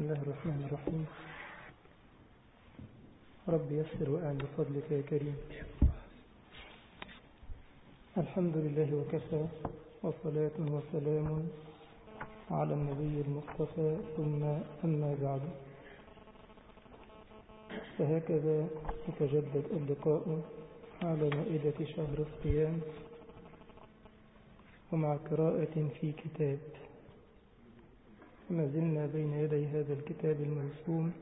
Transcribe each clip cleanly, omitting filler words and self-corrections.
الله الرحمن الرحيم. رب يسر وأعن بفضلك يا كريم. الحمد لله وكفى، وصلاة وسلام على النبي المصطفى، ثم أما بعد، فهكذا يتجدد اللقاء على مائدة شهر الصيام، ومع قراءة في كتاب. ما زلنا بين يدي هذا الكتاب المرسوم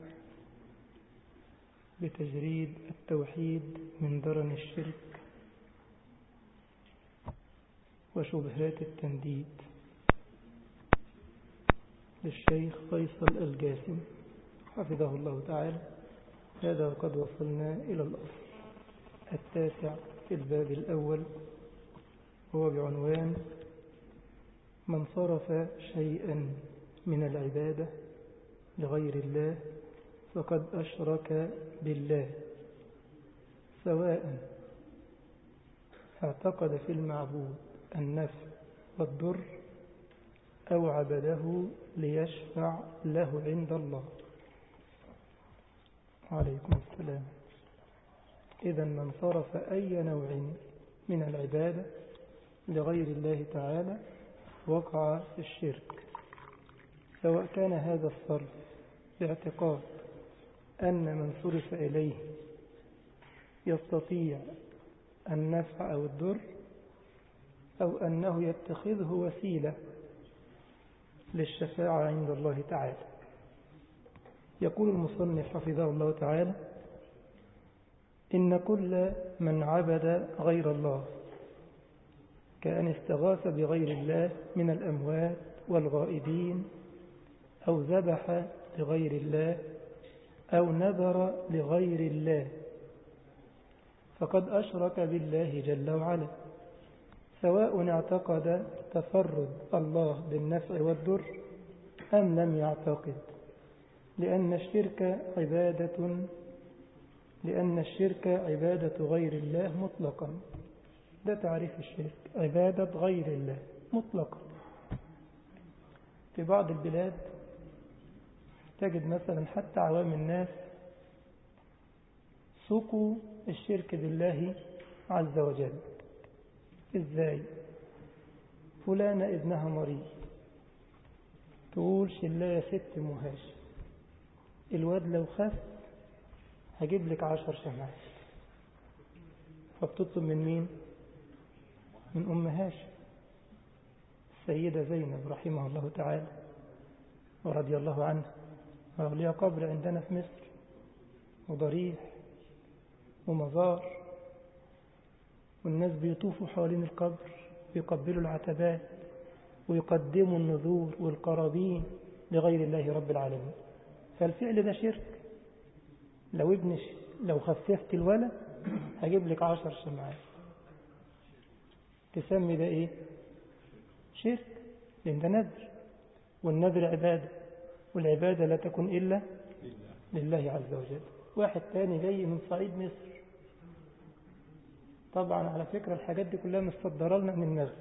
بتجريد التوحيد من درن الشرك وشبهات التنديد للشيخ فيصل الجاسم حفظه الله تعالى. هذا وقد وصلنا إلى الأصل التاسع في الباب الأول، هو بعنوان: من صرف شيئا من العبادة لغير الله فقد أشرك بالله، سواء اعتقد في المعبود النفع والضر أو عبده ليشفع له عند الله. عليكم السلام. إذن من صرف أي نوع من العبادة لغير الله تعالى وقع في الشرك، سواء كان هذا الصرف باعتقاد أن من صرف إليه يستطيع النفع أو الضر، أو أنه يتخذه وسيلة للشفاعة عند الله تعالى. يقول المصنف حفظه الله تعالى: إن كل من عبد غير الله كأن استغاث بغير الله من الأموات والغائبين، أو ذبح لغير الله، أو نذر لغير الله، فقد أشرك بالله جل وعلا، سواء اعتقد تفرد الله بالنفع والضر أم لم يعتقد، لأن الشرك عبادة غير الله مطلقا. ده تعريف الشرك: عبادة غير الله مطلقا. في بعض البلاد تجد مثلا حتى عوام الناس سوقوا الشرك بالله عز وجل. إزاي؟ فلانة ابنها مريض، تقول: شلا يا ست مهاش، الواد لو خف هجيب لك 10 شمعات. فبتطلب من مين؟ من أم هاشم، السيدة زينب رحمه الله تعالى ورضي الله عنها. وليها قبر عندنا في مصر، وضريح ومزار، والناس بيطوفوا حوالين القبر ويقبلوا العتبات ويقدموا النذور والقرابين لغير الله رب العالمين. فالفعل ده شرك. لو خففت الولد هجيب لك 10 شمعات، تسمي ده ايه؟ شرك، لأن ده نذر، والنذر عبادة، والعبادة لا تكون إلا لله عز وجل. واحد تاني جاي من صعيد مصر، طبعا على فكرة الحاجات دي كلها مصدرة لنا من المغرب،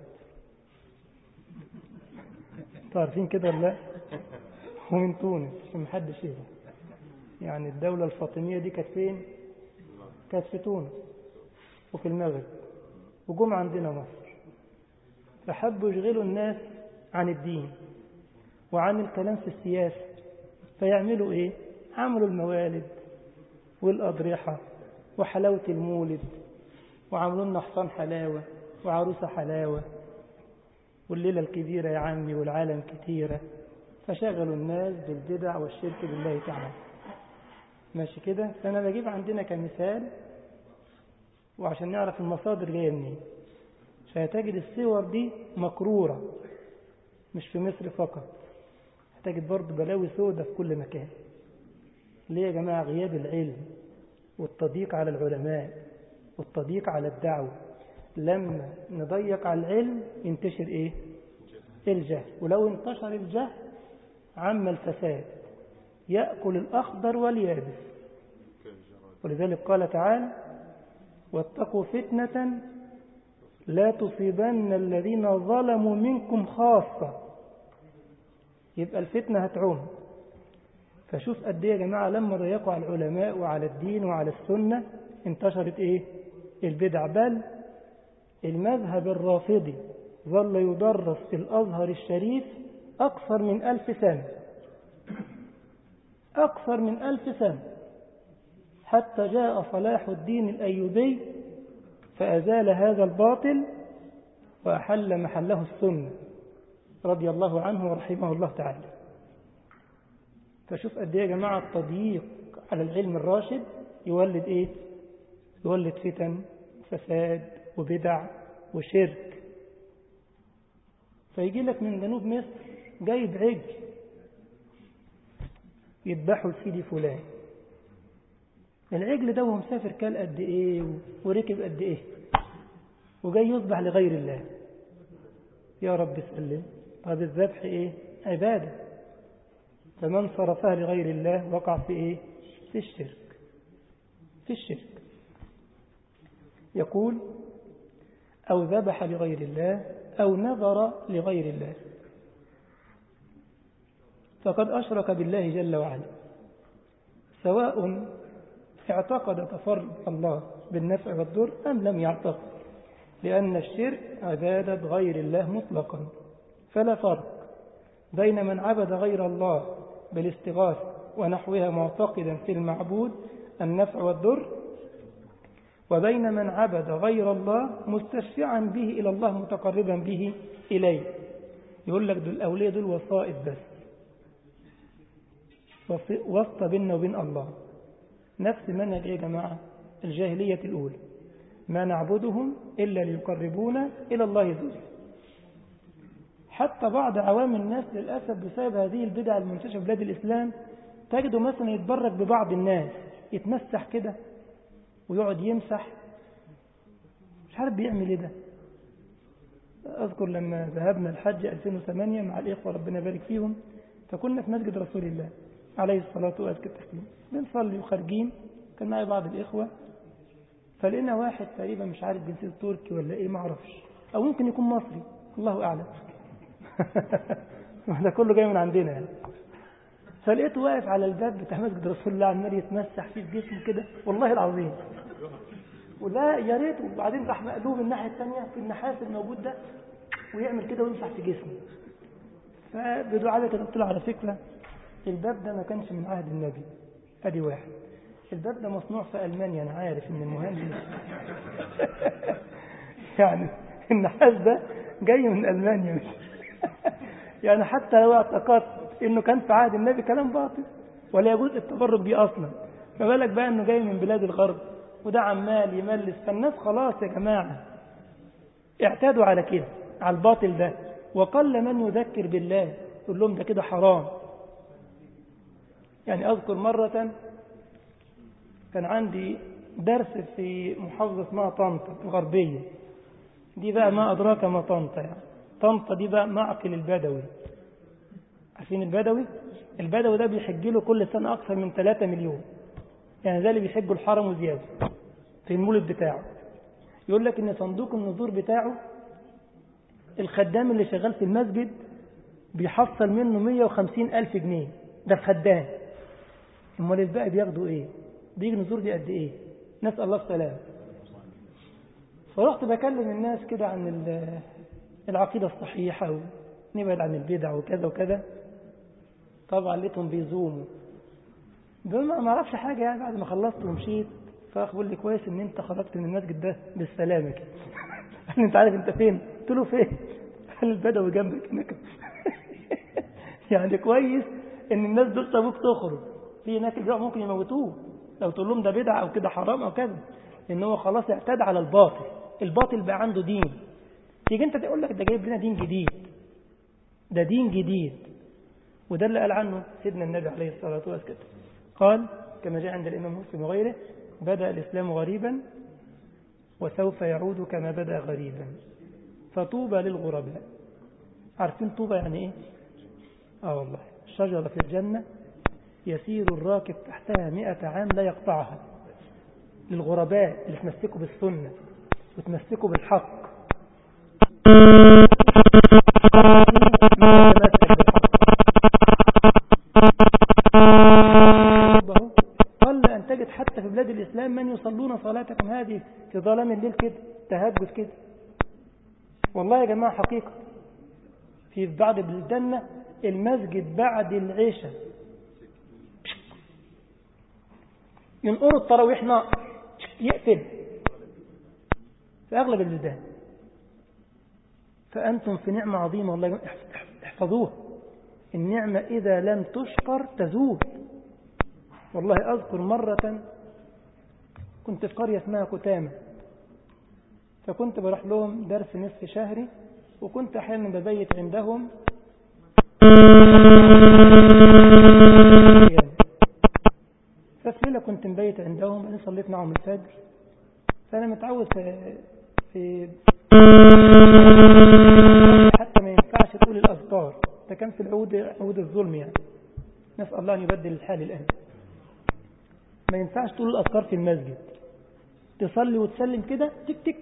تعرفين كده ولا لا؟ ومن تونس، عشان محدش يزعل. يعني الدولة الفاطمية دي كانت فين؟ كانت في تونس وفي المغرب، وجم عندنا مصر، فحبوا يشغلوا الناس عن الدين وعن الكلام في السياسة. فيعملوا ايه؟ عملوا الموالد والأضرحة وحلاوة المولد، وعملوا لنا حصان حلاوة وعروسة حلاوة، والليلة الكبيرة يا عمي والعالم كتيرة. فشغلوا الناس بالبدع والشرك بالله تعالى. ماشي كده؟ فأنا بجيب عندنا كمثال، وعشان نعرف المصادر جاية منين. فهتجد الصور دي مكرورة مش في مصر فقط، هتجد برضو بلاوي سودة في كل مكان. ليه يا جماعة؟ غياب العلم والتضييق على العلماء والتضييق على الدعوة. لما نضيق على العلم ينتشر ايه؟ الجهل. ولو انتشر الجهل عم الفساد، يأكل الأخضر واليابس. ولذلك قال تعالى: واتقوا فتنة لا تصيبن الذين ظلموا منكم خاصة. يبقى الفتنة هتعم، فشوف قد ايه يا جماعة لما ضيقوا على العلماء وعلى الدين وعلى السنة انتشرت ايه البدع. بل المذهب الرافضي ظل يدرس في الأزهر الشريف أكثر من 1000 سنة، أكثر من 1000 سنة، حتى جاء صلاح الدين الأيوبي فأزال هذا الباطل وأحل محله السنة رضي الله عنه ورحمه الله تعالى. فشوف قد ايه يا جماعة التضييق على العلم الراشد يولد ايه؟ يولد فتن وفساد وبدع وشرك. فيجي لك من جنوب مصر جايب عجل يذبحوا لسيدي فلان، العجل ده وهو مسافر كل قد ايه وركب قد ايه وجاي يذبح لغير الله. يا رب سلم. طب الذبح ايه؟ عبادة، فمن صرفها لغير الله وقع في ايه؟ في الشرك، في الشرك. يقول أو ذبح لغير الله أو نذر لغير الله فقد أشرك بالله جل وعلا، سواء اعتقد تفرد الله بالنفع والضر أم لم يعتقد، لأن الشرك عبادة غير الله مطلقا. فلا فرق بين من عبد غير الله بالاستغاثة ونحوها معتقدا في المعبود النفع والضر، وبين من عبد غير الله مستشفعا به إلى الله متقربا به إليه. يقول لك دول الأولياء دول وسائط بس، وسط بيننا وبين الله. نفس منهج يا جماعة الجاهلية الأولى، ما نعبدهم إلا ليقربونا إلى الله زلفى. حتى بعض عوام الناس للأسف بسبب هذه البدع المنتشرة في بلاد الإسلام تجده مثلا يتبرك ببعض الناس، يتمسح كده ويقعد يمسح، مش عارف بيعمل ايه ده. أذكر لما ذهبنا الحج 2008 مع الإخوة ربنا يبارك فيهم، فكنا في مسجد رسول الله عليه الصلاة والسلام بنصلي وخارجين، كان معي بعض الإخوة، فلقينا واحد تقريبا مش عارف جنسيته تركي ولا ايه، ما اعرفش، او ممكن يكون مصري الله اعلم. ده كله جاي من عندنا يعني. فلقيته واقف على الباب بتاع مسجد رسول الله عمال يتمسح فيه بجسمه كده والله العظيم، ولا يا ريت. وبعدين راح مقلوب الناحيه الثانيه في النحاس الموجود ده ويعمل كده ويمسح في جسمه. فبدعاء قلت له على فكره الباب ده ما كانش من عهد النبي، ادي واحد. الباب ده مصنوع في ألمانيا، أنا عارف من المهندس. يعني النحاس ده جاي من ألمانيا. يعني حتى لو اعتقدت إنه كان في عهد النبي كلام باطل ولا يجوز التبرك بيه أصلا، ما بالك بقى إنه جاي من بلاد الغرب وده عمال يملس. فالناس خلاص يا جماعة اعتادوا على كده، على الباطل ده، وقل من يذكر بالله يقول لهم ده كده حرام. يعني أذكر مرة كان عندي درس في محافظة اسمها طنطا الغربية، دي بقى ما أدراك ما طنطا. يعني طنطا دي بقى معقل البدوي. عارفين البدوي؟ البدوي ده بيحج له كل سنة أكثر من 3 مليون، يعني ده اللي بيحجوا الحرم وزيادة في المولد بتاعه. يقول لك إن صندوق النذور بتاعه الخدام اللي شغال في المسجد بيحصل منه 150,000 جنيه، ده الخدام. امال الباقي بياخدوا ايه؟ بيجي نذور دي قد ايه؟ نسأل الله السلام. فرحت بكلم الناس كده عن العقيدة الصحيحة ونبعد عن البدع وكذا وكذا. طبعا لقيتهم بيزوموا ما اعرفش حاجة يعني. بعد ما خلصت ومشيت فأقول لي كويس ان انت خرجت من المسجد ده بالسلامة كده. قال انت عارف انت فين؟ قلت له فين؟ قال البدوي جنبك هناك. يعني كويس ان الناس دول سابوك تخرج، في هناك الجوع ممكن يموتوه لو تقول لهم ده بدعة او كده حرام او كذا، لان هو خلاص اعتاد على الباطل. الباطل بقى عنده دين. تيجي انت تقول لك ده جايب لنا دين جديد، ده دين جديد. وده اللي قال عنه سيدنا النبي عليه الصلاة والسلام، قال كما جاء عند الإمام مسلم وغيره: بدأ الإسلام غريبا وسوف يعود كما بدأ غريبا، فطوبى للغرباء. عارفين طوبى يعني ايه؟ والله شجرة في الجنة يسير الراكب تحتها 100 عام لا يقطعها، للغرباء اللي تمسكوا بالسنة وتمسكوا بالحق. ظلام الليل كده، تهجد كده. والله يا جماعة حقيقة في بعض بلدنا المسجد بعد العشاء ينقروا التراويح نار يقتل في أغلب البلدان. فأنتم في نعمة عظيمة والله، احفظوها. النعمة إذا لم تشكر تزول. والله أذكر مرة كنت في قرية اسمها كتامة، فكنت بروح لهم درس نصف شهري، وكنت أحيانا ببيت عندهم. ففي ليلة كنت مبيت عندهم، أنا صليت معهم الفجر. فأنا متعود في حتى ما ينفعش تقول الأذكار، ده كان في عود الظلم يعني، نسأل الله أن يبدل الحال الآن. ما ينفعش تقول الأذكار في المسجد، تصلي وتسلم كده تك تك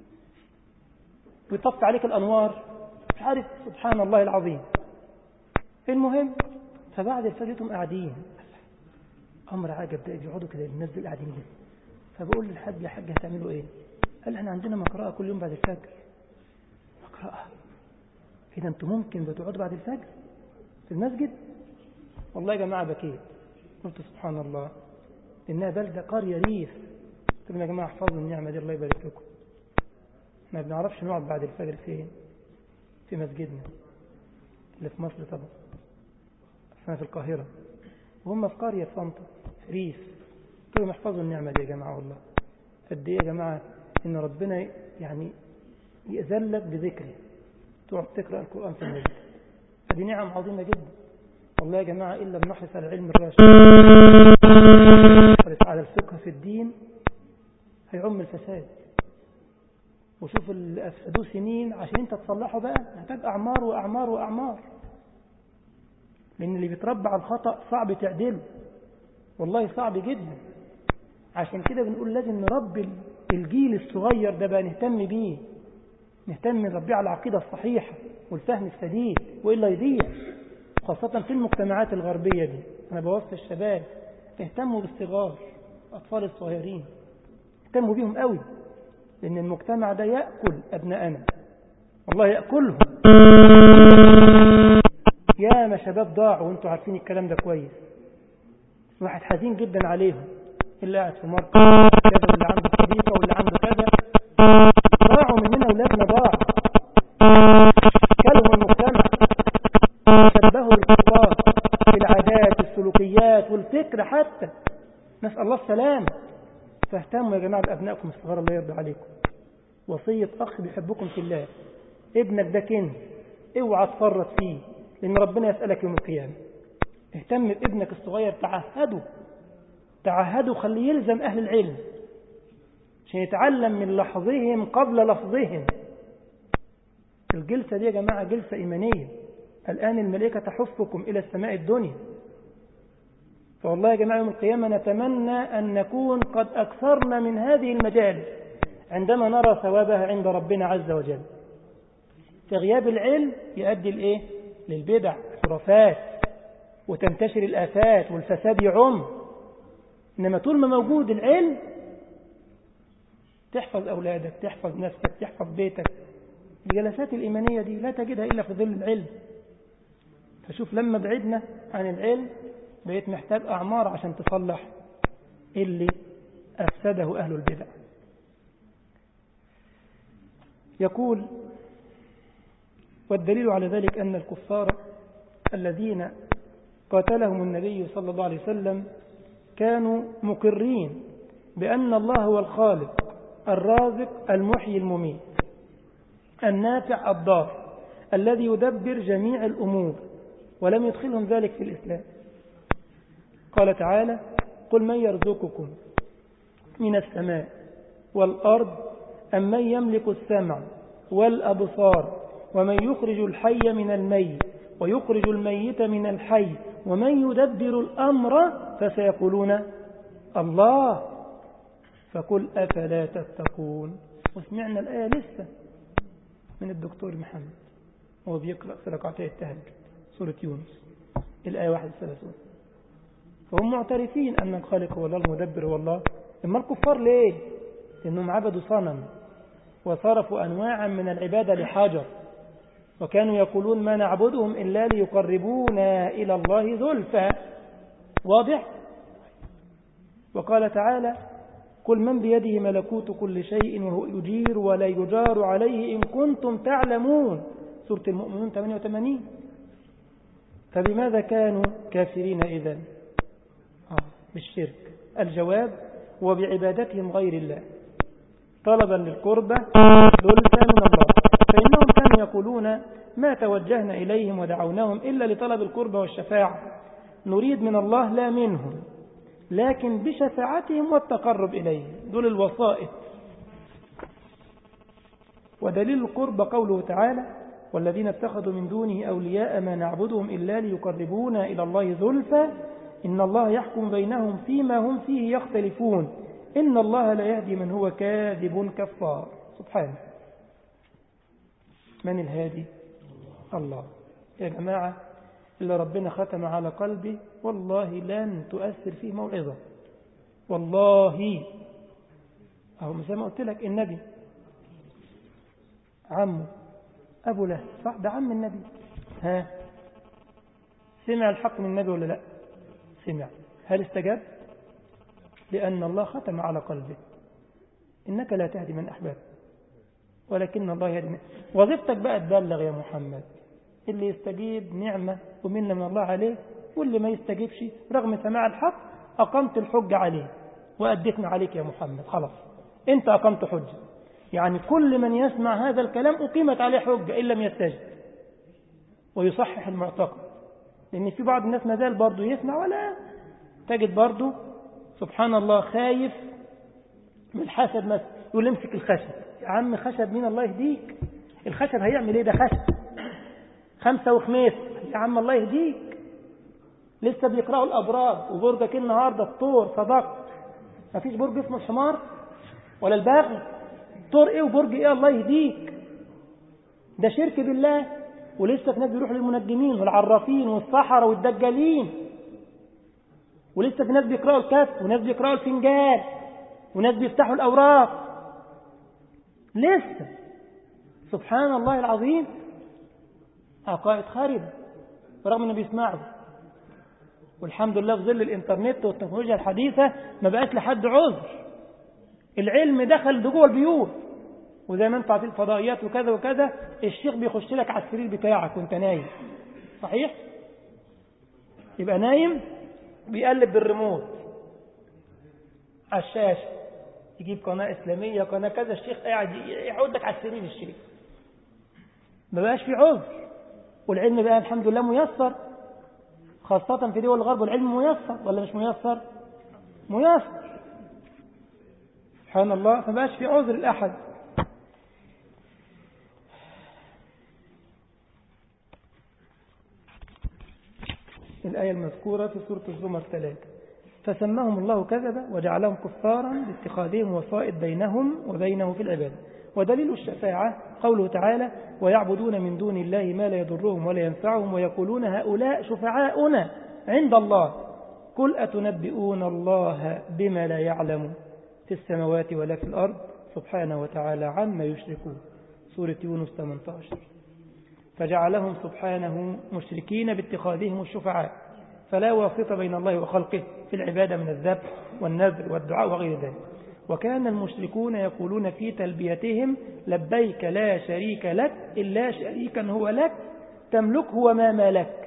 ويطفي عليك الأنوار، مش عارف، سبحان الله العظيم. المهم فبعد الفجر قاعدين، أمر عجب، ده بيقعدوا كده الناس دول قاعدين ليه؟ فبقول للحاج يا حاج هتعملوا إيه؟ قال احنا عندنا مقرأة كل يوم بعد الفجر. مقرأة؟ إذا أنتم ممكن بتقعدوا بعد الفجر في المسجد؟ والله يا جماعة بكيت، قلت سبحان الله، إنها بلدة قرية ريف. قلت لهم يا جماعة احفظوا النعمة دي الله يبارك لكم. ما بنعرفش نقعد بعد الفجر فين؟ في مسجدنا اللي في مصر طبعا، احنا في القاهرة وهم في قرية في طنطا ريف. قلت لهم احفظوا النعمة دي يا جماعة. والله قد ايه يا جماعة إن ربنا يعني يأذلك بذكره، تقعد تقرأ القرآن في المسجد، هذه نعم عظيمة جدا. والله يا جماعة إلا بنحرص على العلم الراشد، نحرص على الفقه في الدين، هيعم الفساد. وشوف اللي أفسدوه سنين عشان أنت تصلحه بقى محتاج أعمار وأعمار وأعمار، لأن اللي بيتربى على الخطأ صعب تعدله، والله صعب جدا. عشان كده بنقول لازم نربي الجيل الصغير ده بقى، نهتم بيه، نهتم نربيه على العقيدة الصحيحة والفهم السديد، وإلا يضيع، خاصة في المجتمعات الغربية دي. أنا بوصي الشباب اهتموا بالصغار، الأطفال الصغيرين اهتموا بيهم قوي، لأن المجتمع ده يأكل أبنائنا، والله يأكلهم. يا ما شباب ضاعوا وانتوا عارفين الكلام ده كويس، واحد حزين جدا عليهم، اللي قاعد في مركز كذا، واللي عنده صديقة، واللي عنده كذا، ضاعوا مننا، أولادنا ضاعوا، كلهم المجتمع، شبهوا الكفار في العادات والسلوكيات والفكر حتى، نسأل الله السلام. فاهتموا يا جماعة بأبنائكم الصغار، الله يرضى عليكم. وصية أخ بيحبكم في الله، ابنك ده كنز، اوعى تفرط فيه، لأن ربنا يسألك يوم القيامة. اهتم بابنك الصغير، تعهده، خليه يلزم أهل العلم عشان يتعلم من لحظهم قبل لفظهم. الجلسة دي يا جماعة جلسة إيمانية، الآن الملائكة تحفكم إلى السماء الدنيا. فوالله يا جماعة يوم القيامة نتمنى أن نكون قد أكثرنا من هذه المجالس عندما نرى ثوابها عند ربنا عز وجل. فغياب العلم يؤدي لإيه؟ للبدع، الخرافات، وتنتشر الآفات والفساد يعم. إنما طول ما موجود العلم تحفظ أولادك، تحفظ نفسك، تحفظ بيتك. الجلسات الإيمانية دي لا تجدها إلا في ظل العلم. فشوف لما بعدنا عن العلم بقيت محتاج أعمار عشان تصلح اللي أفسده أهل البدع. يقول: والدليل على ذلك أن الكفار الذين قاتلهم النبي صلى الله عليه وسلم كانوا مقرين بأن الله هو الخالق الرازق المحيي المميت النافع الضار الذي يدبر جميع الأمور، ولم يدخلهم ذلك في الإسلام. قال تعالى: قل من يرزقكم من السماء والأرض أم من يملك السمع والأبصار ومن يخرج الحي من الميت ويخرج الميت من الحي ومن يدبر الأمر فسيقولون الله فقل أفلا تتقون. وسمعنا الآية لسه من الدكتور محمد وهو بيقرأ في ركعتي التهجد سورة يونس الآية 31. فهم معترفين أن الخالق هو الله، المدبر هو الله. إما الكفار ليه؟ إنهم عبدوا صنم وصرفوا أنواعا من العبادة لحجر، وكانوا يقولون ما نعبدهم إلا ليقربونا إلى الله زلفى. واضح؟ وقال تعالى قل من بيده ملكوت كل شيء وهو يجير ولا يجار عليه إن كنتم تعلمون، سورة المؤمنون 88. فبماذا كانوا كافرين إذن؟ بالشرك. الجواب هو بعبادتهم غير الله طلبا للقربة زلفى من الله، فإنهم كانوا يقولون ما توجهنا إليهم ودعوناهم إلا لطلب القربة والشفاعة، نريد من الله لا منهم، لكن بشفاعتهم والتقرب إليهم، دول الوسائط. ودليل القربة قوله تعالى والذين اتخذوا من دونه أولياء ما نعبدهم إلا ليقربونا إلى الله زلفى إن الله يحكم بينهم فيما هم فيه يختلفون إن الله لا يهدي من هو كاذب كفار. سبحانه. من الهادي؟ الله. يا جماعة اللي ربنا ختم على قلبي والله لن تؤثر فيه موعظة، والله. أهو زي ما قلت لك النبي عمه أبو لهب، صح؟ ده عم النبي. ها، سمع الحق من النبي ولا لا؟ سمع. هل استجاب؟ لأن الله ختم على قلبه إنك لا تهدي من أحباب ولكن الله يهدي من. وظيفتك بقى تبلغ يا محمد، اللي يستجيب نعمة ومنا من الله عليه، واللي ما يستجيبش رغم سماع الحق أقمت الحج عليه وأدتنا عليك يا محمد. خلاص أنت أقمت حجة، يعني كل من يسمع هذا الكلام أقيمت عليه حجة إن لم يستجب ويصحح المعتقد. لأن في بعض الناس ما زال برضه يسمع ولا تجد برضه سبحان الله خايف من الحسد مثلا، يقول امسك الخشب. يا عم خشب مين؟ الله يهديك. الخشب هيعمل ايه؟ ده خشب 5 وخميس. يا عم الله يهديك، لسه بيقرأوا الأبراج وبرجك النهاردة الطور صدق. ما فيش برج اسمه الحمار ولا البغل، طور ايه وبرج ايه؟ الله يهديك. ده شرك بالله. ولسه في ناس بيروحوا للمنجمين والعرافين والسحرة والدجالين، ولسه في ناس بيقرأوا الكف وناس بيقرأوا الفنجان وناس بيفتحوا الأوراق لسه. سبحان الله العظيم، عقائد خاربة برغم انه بيسمعوا. والحمد لله في ظل الانترنت والتكنولوجيا الحديثة ما بقاش لحد عذر، العلم دخل جوه البيوت. وزي ما انت عارفين الفضائيات وكذا وكذا، الشيخ بيخش لك على السرير بتاعك وانت نايم، صحيح؟ يبقى نايم بيقلب بالريموت على الشاشة، يجيب قناة إسلامية قناة كذا، الشيخ قاعد يقعد لك على السرير. الشيخ ما بقاش في عذر. والعلم بقى الحمد لله ميسر، خاصة في دول الغرب والعلم ميسر ولا مش ميسر؟ ميسر سبحان الله. فما بقاش في عذر الأحد. الآية المذكورة في سورة الزمر 3: فسماهم الله كذبا وجعلهم كفارا باتخاذهم وسائط بينهم وبينه في العبادة. ودليل الشفاعة قوله تعالى ويعبدون من دون الله ما لا يضرهم ولا ينفعهم ويقولون هؤلاء شفعاؤنا عند الله قل أتنبئون الله بما لا يعلم في السماوات ولا في الأرض سبحانه وتعالى عما يشركون. سورة يونس 18. فجعلهم سبحانه مشركين باتخاذهم الشفعاء، فلا واسطة بين الله وخلقه في العبادة من الذبح والنذر والدعاء وغير ذلك. وكان المشركون يقولون في تلبيتهم لبيك لا شريك لك إلا شريكا هو لك تملكه وما ملك.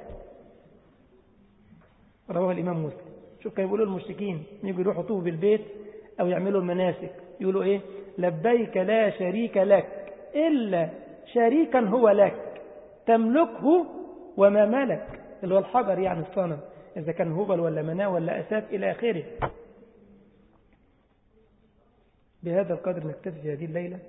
رواه الإمام مسلم. شوف كانوا يقولوا المشركين يجوا يروحوا يطوفوا بالبيت أو يعملوا المناسك، يقولوا إيه؟ لبيك لا شريك لك إلا شريكا هو لك تملكه وما ملك، اللي هو الحجر يعني الصنم، إذا كان هبل ولا مناه ولا أساس إلى آخره. بهذا القدر نكتفي في هذه الليلة.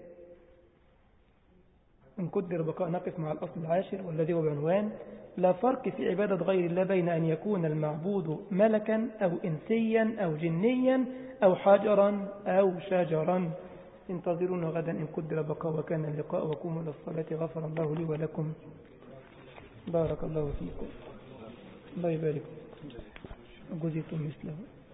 إن قدر بقاء نقف مع الأصل العاشر والذي هو بعنوان لا فرق في عبادة غير الله بين أن يكون المعبود ملكا أو إنسيا أو جنيا أو حجرا أو شجرا. انتظرونا غدا إن قدر بقاء وكان اللقاء، وقوموا إلى الصلاة. غفر الله لي ولكم. بارك الله فيكم. الله يبارك. جزيتم مثله.